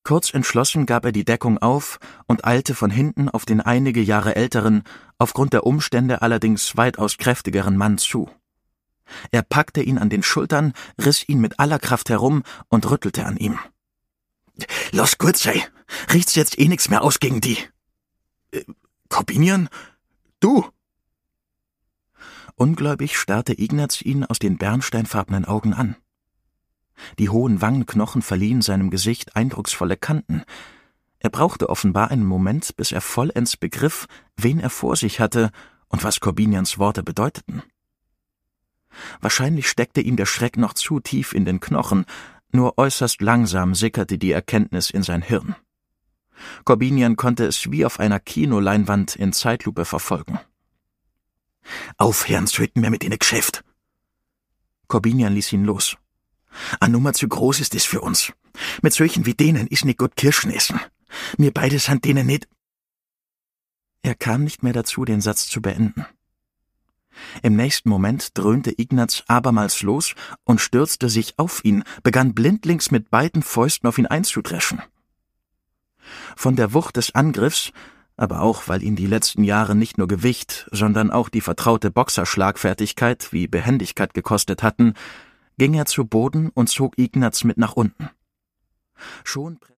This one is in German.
Kurz entschlossen gab er die Deckung auf und eilte von hinten auf den einige Jahre älteren, aufgrund der Umstände allerdings weitaus kräftigeren Mann zu. Er packte ihn an den Schultern, riss ihn mit aller Kraft herum und rüttelte an ihm. »Los gut sei, riecht's jetzt eh nix mehr aus gegen die.« »Korbinian? Du?« Ungläubig starrte Ignaz ihn aus den bernsteinfarbenen Augen an. Die hohen Wangenknochen verliehen seinem Gesicht eindrucksvolle Kanten. Er brauchte offenbar einen Moment, bis er vollends begriff, wen er vor sich hatte und was Korbinians Worte bedeuteten. Wahrscheinlich steckte ihm der Schreck noch zu tief in den Knochen, nur äußerst langsam sickerte die Erkenntnis in sein Hirn. Korbinian konnte es wie auf einer Kinoleinwand in Zeitlupe verfolgen. »Aufhören sollten wir mit in Geschäft!« Korbinian ließ ihn los. »A Nummer zu groß ist es für uns. Mit solchen wie denen ist nicht gut Kirschen essen. Wir beide sind denen nicht...« Er kam nicht mehr dazu, den Satz zu beenden. Im nächsten Moment dröhnte Ignaz abermals los und stürzte sich auf ihn, begann blindlings mit beiden Fäusten auf ihn einzudreschen. Von der Wucht des Angriffs, aber auch, weil ihn die letzten Jahre nicht nur Gewicht, sondern auch die vertraute Boxerschlagfertigkeit wie Behendigkeit gekostet hatten, ging er zu Boden und zog Ignaz mit nach unten. Schon